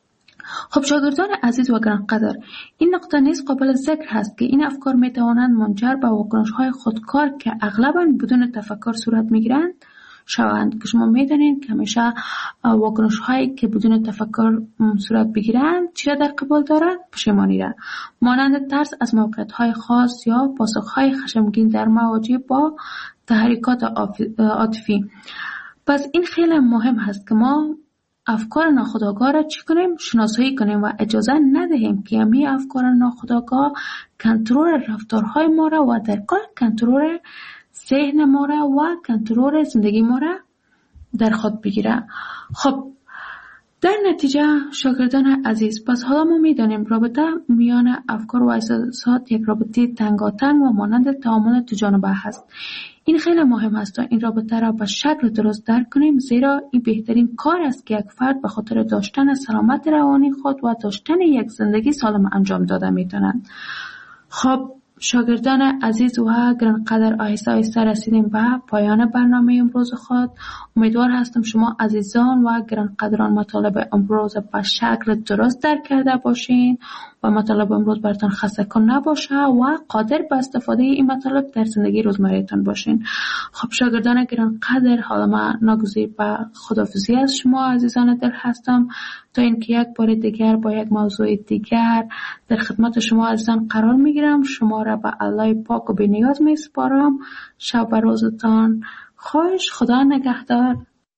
خب شاگردان عزیز و گرانقدر، این نقطه نیز قابل ذکر هست که این افکار می توانند منجر به واکنش‌های خودکار که اغلباً بدون تفکر صورت می‌گیرند شوند. که شما می‌دانید که همیشه واکنش‌هایی که بدون تفکر صورت بگیرند چی را در قبال دارند؟ پشیمانی را، مانند ترس از موقعیت‌های خاص یا پاسخ‌های خشمگین در مواجه با تحریکات عاطفی. پس این خیلی مهم هست که ما افکار ناخودآگاه را چی کنیم؟ شناسایی کنیم و اجازه ندهیم که همین افکار ناخودآگاه کنترل رفتارهای ما را و در کل کنترل ذهن ما را و کنترل زندگی ما را در خود بگیره. خب در نتیجه شاگردان عزیز، پس حالا ما میدانیم رابطه میان افکار و احساسات یک رابطه تنگاتنگ و مانند تعامل دو جانبه هست. این خیلی مهم است تا این رابطه را به شکل درست درک کنیم، زیرا این بهترین کار است که یک فرد به خاطر داشتن سلامت روانی خود و داشتن یک زندگی سالم انجام داده میتونند. خب شاگردان عزیز و گرانقدر، آهسته آهسته رسیدیم به پایان برنامه امروز خود. امیدوار هستم شما عزیزان و گرانقدران مطالب امروز به شکل درست درک کرده باشین و مطالب امروز براتون خسته کن نباشه و قادر به استفاده این مطالب در زندگی روزمره‌تان باشین. خب شاگردان گرانقدر، حالا من ناگزیر به خداحافظی از شما عزیزان دل هستم تا اینکه یک بار دیگر با یک موضوع دیگر در خدمت شما عزیزان قرار میگیرم. شما را به الله پاک و بی‌نیاز میسپارم. شب و روزتان خوش. خدا نگهدار.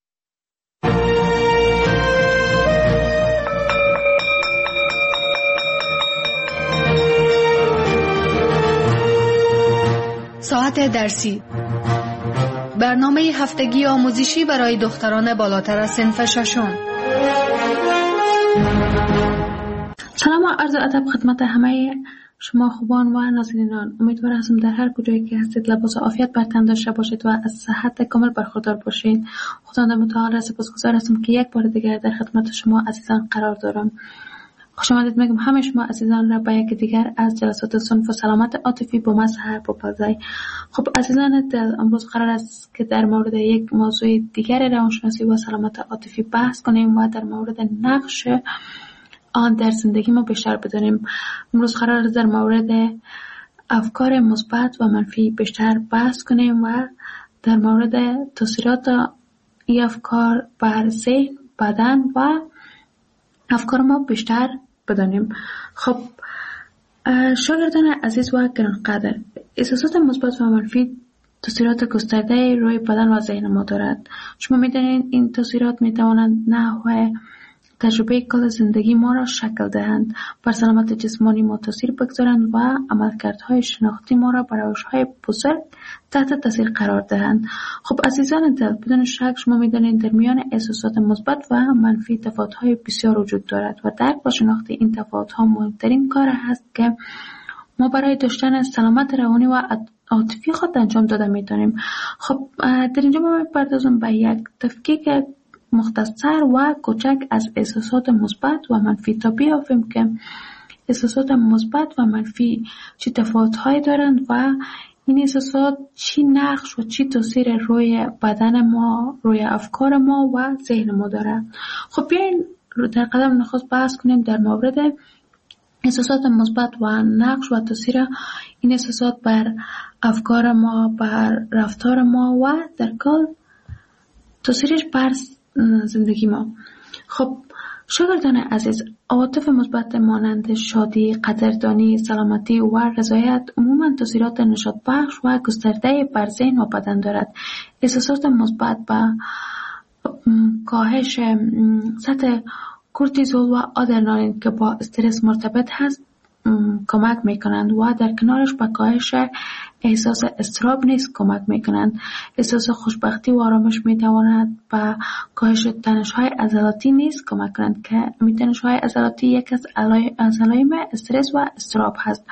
ساعت درسی، برنامه هفتگی آموزشی برای دختران بالاتر از صنف ششم. سلام و عرض ادب خدمت همه شما خوبان و نازنینان، امیدوار هستم در هر کجایی که هستید لباس عافیت بر تن داشته باشید و از صحت کامل برخوردار باشید. خداوند متعال را سپاسگزار هستم که یک بار دیگر در خدمت شما عزیزان قرار دارم. خوش آمدید میگم همه شما عزیزان را به یک دیگر از جلسات صنف و سلامت عاطفی با مظهر بپذیرید. خب عزیزان دل، امروز قرار است که در مورد یک موضوع دیگر روانشناسی و سلامت عاطفی بحث کنیم و در مورد نقش آن در زندگی ما بیشتر بدانیم. امروز قرار است در مورد افکار مثبت و منفی بیشتر بحث کنیم و در مورد تاثیرات این افکار بر ذهن، بدن و افکار ما بیشتر بدانیم. خب شاگردان عزیز و گرانقدر، احساسات مثبت و منفی تاثیرات گسترده روی بدن و ذهن ما دارد. شما می‌دانید این تاثیرات می‌توانند نحو تجربه کل زندگی ما را شکل دهند، بر سلامت جسمانی ما تاثیر بگذارند و عملکردهای شناختی ما را بر روش‌های بزرگ تحت تاثیر قرار دهند. خب عزیزان دل، بدون شک شما می‌دانید در میان احساسات مثبت و منفی تفاوت‌های بسیار وجود دارد و درک و شناخت این تفاوت‌ها مهمترین کار است که ما برای داشتن سلامت روانی و عاطفی خود انجام داده می‌دانیم. خب در اینجا ما می‌پردازم به یک تفکیک مختصر و کوچک از احساسات مثبت و منفی تا بیافیم که احساسات مثبت و منفی چه تفاوت‌هایی دارند و این احساسات چی نقش و چی تاثیر روی بدن ما، روی افکار ما و ذهن ما دارد. خب بیاین در قدم نخست بحث کنیم در مورد احساسات مثبت و نقش و تاثیر این احساسات بر افکار ما، بر رفتار ما و در کل تاثیرش بر زندگی ما. خب شاگردان عزیز، عواطف مثبت مانند شادی، قدردانی، سلامتی و رضایت عموما تاثیرات نشاط بخش و گسترده بر ذهن و بدن دارد. احساسات مثبت با کاهش سطح کورتیزول و آدرنالین که با استرس مرتبط هست کمک میکنند و در کنارش به کاهش احساس اضطراب نیز کمک میکنند. احساس خوشبختی و آرامش میتواند به کاهش تنش‌های عضلاتی نیز کمک کنند که تنش‌های عضلاتی یک از علائم استرس و اضطراب هست.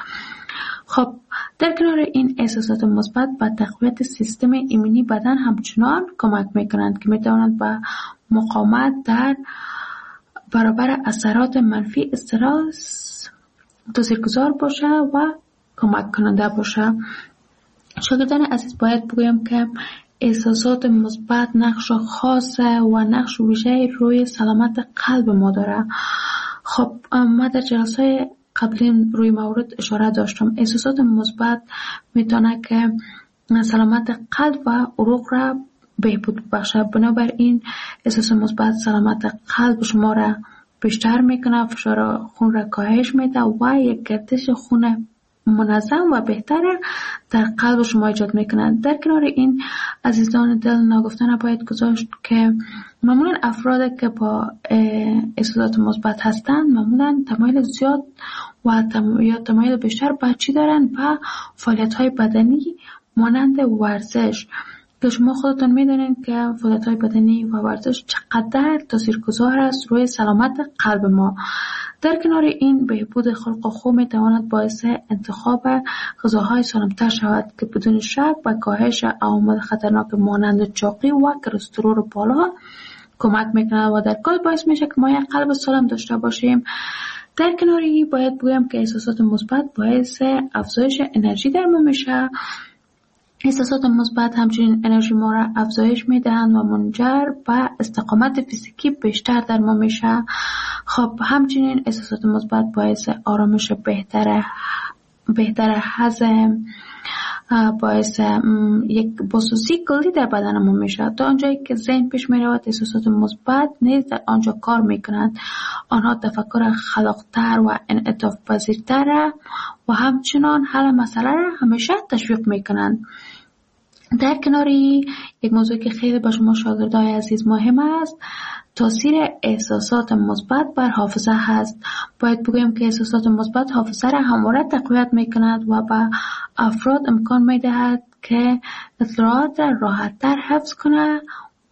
خب در کنار این احساسات مثبت به تقویت سیستم ایمنی بدن همچنان کمک میکنند که میتواند به مقاومت در برابر اثرات منفی استرس تاثیرگذار باشه و کمک کننده باشه. شاگردان عزیز باید بگویم که احساسات مثبت نقش خاص و نقش ویژه‌ای روی سلامت قلب ما داره. خب ما در جلسه قبلی روی مورد اشاره داشتم. احساسات مثبت میتونه که سلامت قلب و عروق را بهبود بخشه. بنابراین احساس مثبت سلامت قلب شما را بیشتر میکنه، فشار خون را کاهش میده و یک گردش خون منظم و بهتر در قلب شما ایجاد میکنه. در کنار این عزیزان دل ناگفتن باید گذاشت که معمولا افراد که با احساسات مثبت هستند معمولا تمایل زیاد و تمایل بیشتر به چی دارن؟ به فعالیت های بدنی مانند ورزش که شما خودتون میدونید که فعالیت‌های بدنی و ورزش چقدر تاثیرگذار است روی سلامت قلب ما. در کنار این بهبود خلق و خو میتواند باعث انتخاب غذاهای سالم‌تر شود که بدون شک به کاهش عوامل خطرناک مانند چاقی و کلسترول بالا کمک میکنه و در کل باعث میشه که ما یک قلب سالم داشته باشیم. در کنار این باید بگویم که احساسات مثبت باعث افزایش انرژی در ما میشه. احساسات مثبت همچنین انرژی ما را افزایش میدهند و منجر به استقامت فیزیکی بیشتر در ما میشه. خب همچنین احساسات مثبت باعث آرامش بهتر هضم، باعث یک بسوزی کلی در بدن ما میشه. تا آنجایی که ذهن پیش میرود احساسات مثبت نیز در آنجا کار میکنند. آنها تفکر خلاقتر و انعطاف پذیرتر و همچنان حل مسئله را همیشه تشویق میکنند. در کناری یک موضوع که خیلی با شما شاگردای عزیز مهم است، تاثیر احساسات مثبت بر حافظه هست. باید بگویم که احساسات مثبت حافظه را همواره تقویت میکند و به افراد امکان میدهد که اطلاعات را راحت‌تر حفظ کنه و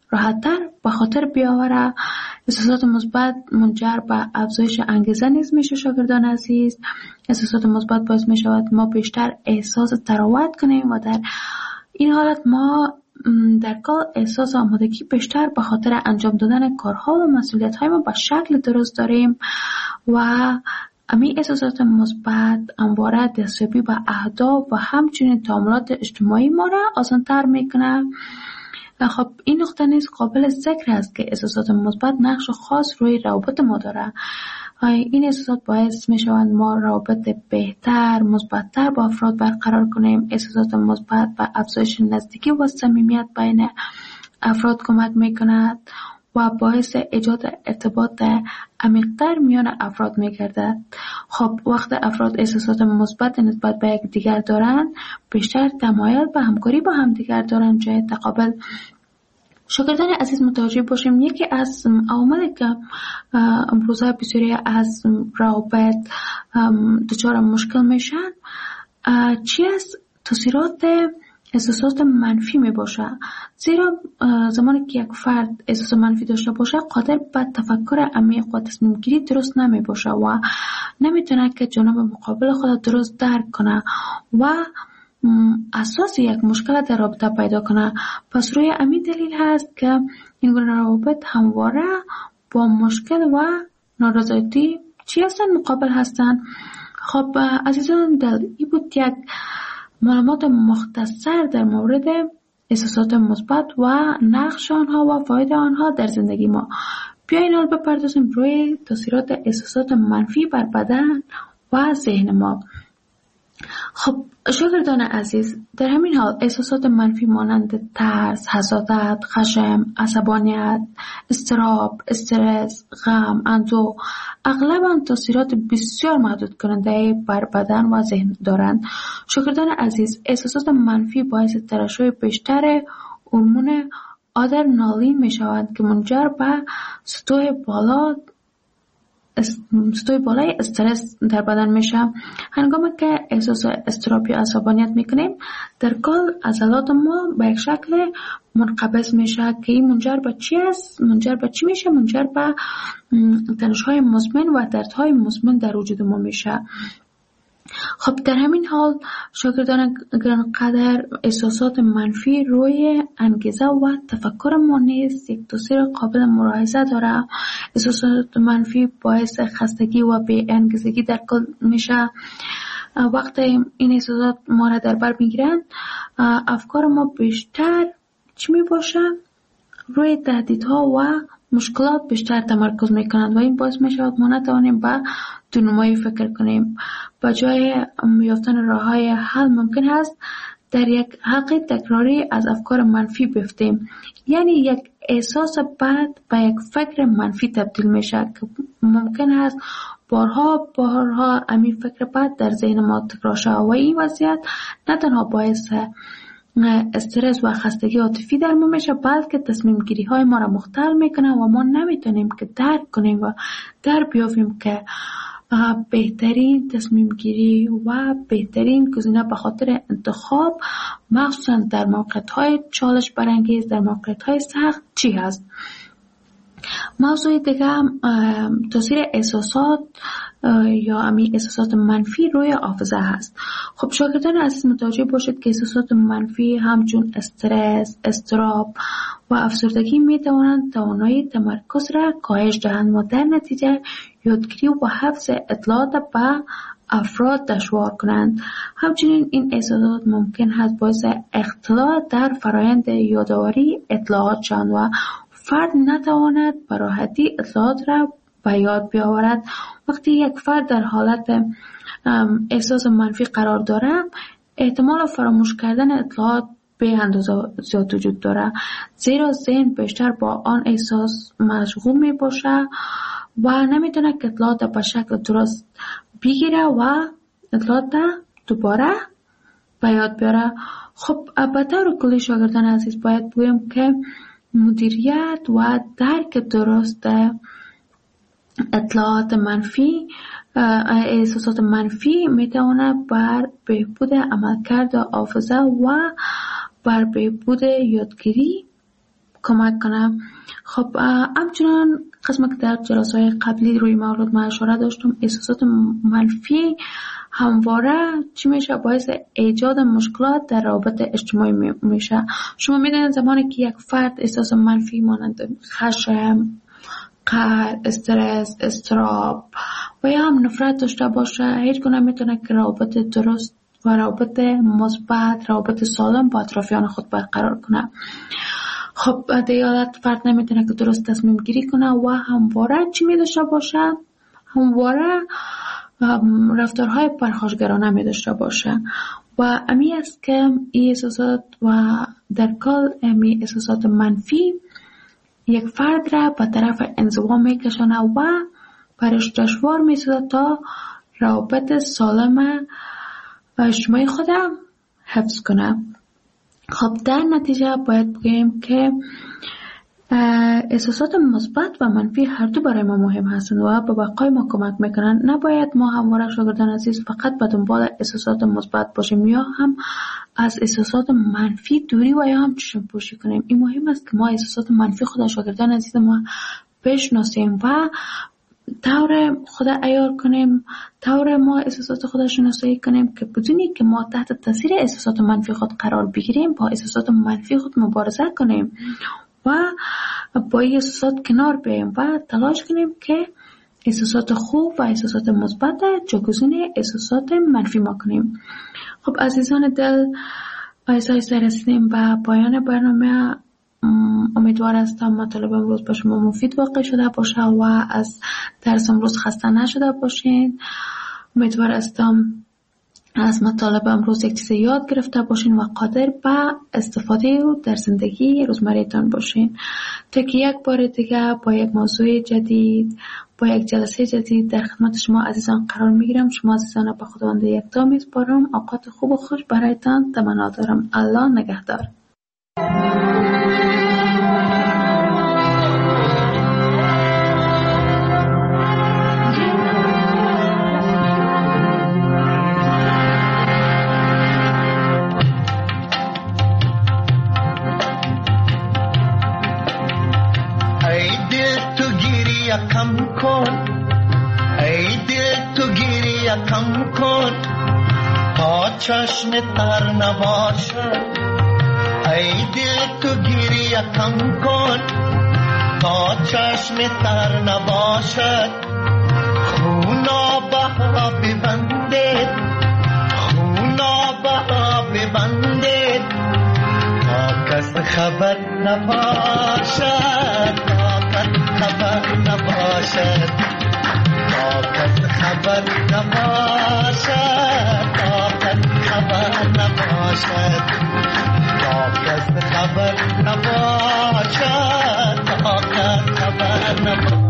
راحت‌تر به خاطر بیاوره. احساسات مثبت منجر به افزایش انگیزه نیز میشه شاگردان عزیز. احساسات مثبت باعث میشود ما بیشتر احساس تراوت کنیم و در این حالت ما در کار احساس آمادگی بیشتر به خاطر انجام دادن کارها و مسئولیت‌های ما به شکل درست داریم و امی احساسات مثبت همواره دستیابی به اهداف و همچنین تعاملات اجتماعی ما را آسان‌تر میکنه. خب این نقطه نیز قابل ذکر است که احساسات مثبت نقش خاص روی روابط ما داره. این احساسات باعث می شوند ما روابط بهتر، مثبت‌تر با افراد برقرار کنیم. احساسات مثبت به افزایش نزدیکی و صمیمیت بین افراد کمک می کند و باعث ایجاد ارتباط عمیق‌تر میان افراد می گردد. خب وقت افراد احساسات مثبت نسبت به یکدیگر دارند، بیشتر تمایل به همکاری با همدیگر دارند جای تقابل. شاگردان عزیز متوجه باشیم یکی از عواملی که امروزها بسیاری از روابط دچار مشکل میشن چی است؟ تاثیرات احساسات منفی می باشه. زیرا زمانی که یک فرد احساس منفی داشته باشه قادر به تفکر عمیق و تصمیم گیری درست نمی باشه و نمیتونه که جانب مقابل خود درست درک کنه و اساس یک مشکل در رابطه پیدا کنه. پس روی همین دلیل هست که این گونه روابط همواره با مشکل و نارضایتی چی هستن؟ مقابل هستن. خب عزیزان این بود یک معلومات مختصر در مورد احساسات مثبت و نقش آنها و فاید آنها در زندگی ما. بیاین حال بپردازیم روی تاثیرات احساسات منفی بر بدن و ذهن ما. خب شاگردان عزیز، در همین حال احساسات منفی مانند ترس، حسادت، خشم، عصبانیت، اضطراب، استرس، غم، اندوه اغلباً تاثیرات بسیار محدود کننده بر بدن و ذهن دارند. شاگردان عزیز، احساسات منفی باعث ترشح بیشتر هورمون آدرنالین می شوند که منجر به سطوح بالای استرس در بدن میشه. هنگامی که احساس اضطراب یا عصبانیت میکنیم در کل عضلات ما به یک شکل منقبض میشه که این منجر به چی است؟ منجر به تنش‌های مزمن و دردهای مزمن در وجود ما میشه. خب در همین حال شاگردان گرانقدر احساسات منفی روی انگیزه و تفکر ما نیز یک تاثیر قابل ملاحظه داره. احساسات منفی باعث خستگی و بی انگیزگی در کل میشه. وقتی این احساسات ما را در بر میگیرند افکار ما بیشتر چی می باشه؟ روی تهدیدها و مشکلات بیشتر تمرکز میکنند و این باعث میشود ما نتوانیم به دونمایی فکر کنیم. با جای یافتن راههای حل ممکن است در یک حلقه تکراری از افکار منفی بیفتیم. یعنی یک احساس بد به یک فکر منفی تبدیل میشه که ممکن است بارها همین فکر بد در ذهن ما تکرار شود و این وضعیت نه تنها باعث استرس و خستگی عاطفی در ما میشه بلکه تصمیم گیری های ما را مختل میکنه و ما نمیتونیم که درک کنیم و در بیافیم که بهترین تصمیم گیری و بهترین گزینه به خاطر انتخاب مخصوصا در موقعیت های چالش برانگیز، در موقعیت های سخت چی هست. موضوع دیگه تاثیر احساسات یا امی احساسات منفی روی حافظه هست. خب شاگردان عزیز متوجه باشید که احساسات منفی همچون استرس، اضطراب و افسردگی می توانند توانایی تمرکز را کاهش دهند و در نتیجه یادگیری و حفظ اطلاعات به افراد دشوار کنند. همچنین این احساسات ممکن است باعث اختلال در فرایند یادآوری اطلاعات شوند و فرد نتواند به راحتی اطلاعات را به یاد بیاورد. وقتی یک فرد در حالت احساس منفی قرار دارد احتمال فراموش کردن اطلاعات به اندازه زیاد وجود دارد، زیرا ذهن بیشتر با آن احساس مشغول می باشه و نمیتونه که اطلاعات به شکل درست بگیره و اطلاعات دوباره به یاد بیاره. خب به طور کلی شاگردان عزیز باید بگویم که مدیریت و درک درست اطلاعات منفی، احساسات منفی میتونه بر بهبود عملکرد حافظه و بر بهبود یادگیری کمک کنه. خب همچنان قسم که در جلسه‌های قبلی روی موضوع ما اشاره داشتم، احساسات منفی همواره چی میشه؟ باعث ایجاد مشکلات در روابط اجتماعی میشه. شما میدونید زمانی که یک فرد احساس منفی مانند خشم، قهر، استرس، اضطراب و یا هم نفرت داشته باشه، هیچ گونه میتونه که روابط درست و روابط مثبت، روابط سالم با اطرافیان خود برقرار کنه. خب در حالت فرد نمیتونه که درست تصمیم گیری کنه و همواره چی می داشته باشه؟ همواره رفتارهای پرخاشگرانه می داشته باشه و امی است که این احساسات و در کل امی احساسات منفی یک فرد را به طرف انزوا می کشانه و برش دشوار می سازد تا روابط سالم اجتماعی خودم حفظ کنه. خب در نتیجه باید بگیم که احساسات مثبت و منفی هر دو برای ما مهم هستند و به بقای ما کمک میکنن. نباید ما همواره شاگردان عزیز فقط به دنبال احساسات مثبت باشیم یا هم از احساسات منفی دوری و یا هم چشم پوشی کنیم. این مهم است که ما احساسات منفی خود شاگردان عزیز ما بشناسیم و طور خود عیار کنیم، طور ما احساسات خود شناسایی کنیم که بدونی که ما تحت تاثیر احساسات منفی خود قرار بگیریم، با احساسات منفی خود مبارزه کنیم و با این احساسات کنار بیاییم و تلاش کنیم که احساسات خوب و احساسات مثبت جایگزین احساسات منفی ما کنیم. خب عزیزان دل، آیسته رسیدیم به پایان برنامه. امیدوار هستم مطالب امروز به شما مفید واقع شده باشه و از درس امروز خسته نشده باشین. امیدوار هستم از مطالب امروز یک چیز یاد گرفته باشین و قادر به استفاده او در زندگی روزمره‌تان باشین. تا که یک بار دیگه با یک موضوع جدید، با یک جلسه جدید در خدمت شما عزیزان قرار میگیرم. شما عزیزان به خداوند یکتا میسپارم. اوقات خوب و خوش برایتان تمنا دارم. الله نگهدار. کم کن ای دل تو گریه کم کن تا چشم تر نباشد. ای دل تو گریه کم کن تا چشم تر نباشد. خونا بها ببندید، خونا بها ببندید تا کس خبر نباشد، خبر نباشد، طاقت خبر نباشد، طاقت خبر نباشد، طاقت خبر نباشد، طاقت خبر نباشد.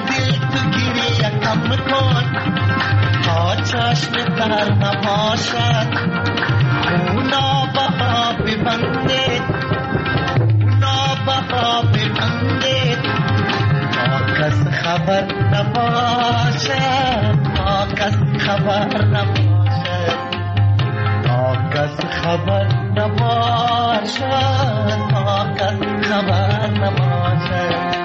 چشم تر نباشد خبر نباشد تا کس خبر نباشد تا کس خبر نباشد تا کس خبر نباشد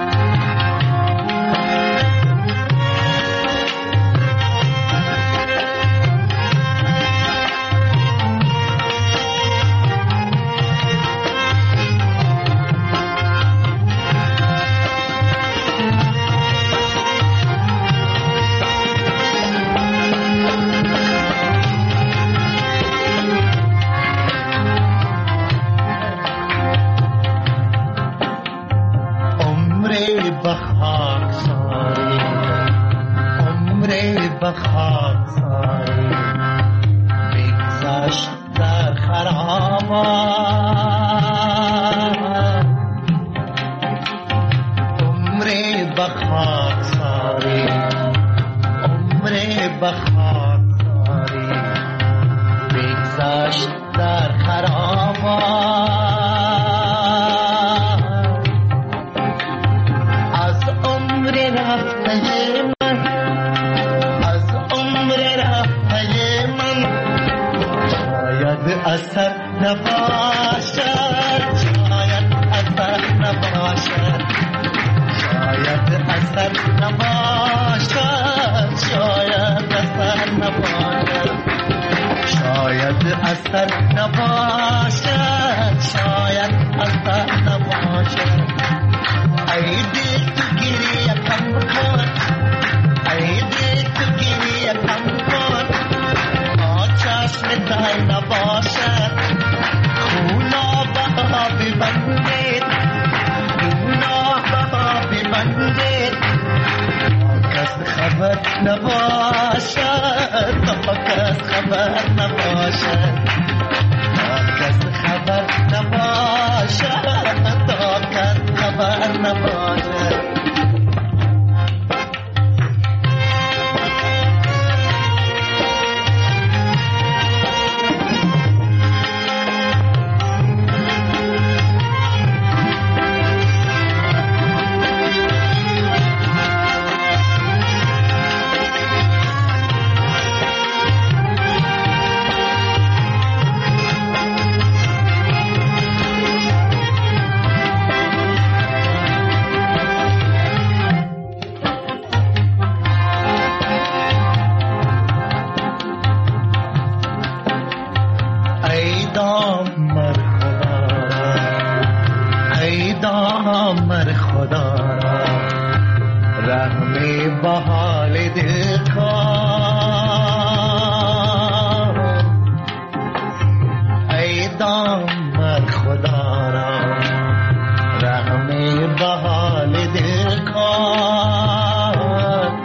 بخاکساری بگذشت در خرابات عمر بخاکساری عمر بخاکساری بگذشت در خرابات از عمر رفته اثر نباشد شاید اثر نباشد شاید اثر نباشد شاید اثر نباشد شاید اثر نباشد شاید اثر نباشد ای دل تو گریه کم کن ای دل تو گریه کم کن چشم تر نباشد خونا بها ببندید خونا بها ببندید کس خبر نباشد تا کس خبر نباشد تا کس خبر نباشد تا کس خبر نباشد دامر خدا را رحم به حال دل کن ای دامر خدا را رحم به حال دل کن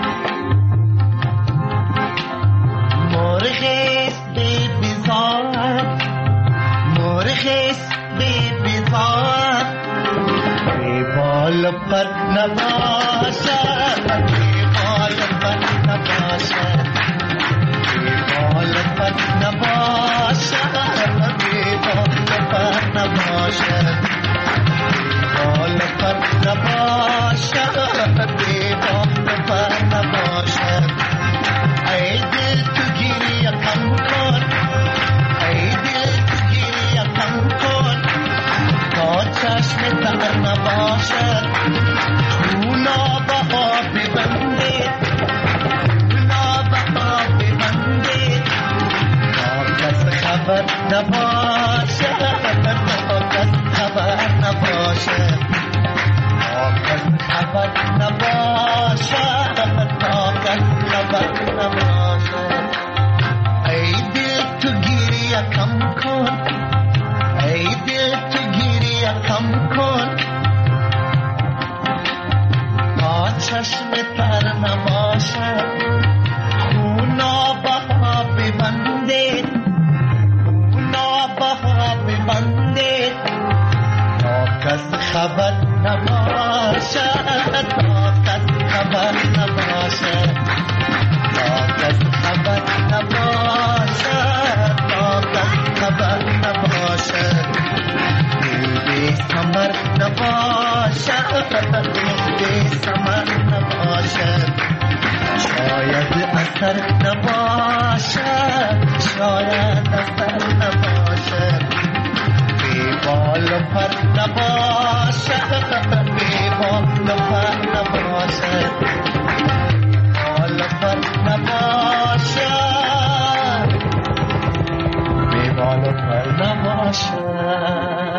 مرخیست بی بیزار مرخیست بی بیزار بال پر نباشد بال پر نباشد بال پر نباشد بال پر نباشد بال پر نباشد بال پر نباشد ای دل تو گریه کم کن ای دل تو گریه کم کن تا چشم تر نباشد خونا بها ببندید خونا بها ببندید تا کس خبر نباشد تا کس خبر نباشد تا کس خبر نباشد تا کس خبر نباشد ای دل تو گریه کم کن ای دل تو گریه کم کن تا چشم تر نباشد خونا بها ببندید خونا بها ببندید تا کس خبر نباشد تا کس خبر نباشد تا کس خبر نباشد تا کس خبر نباشد سمر نباشد سمر نباشد نباشد، شاید اثر نباشد، شاید اثر نباشد، بی بال و پر نباشد، بی بال و پر نباشد، بال و پر نباشد، بی بال و پر نباشد.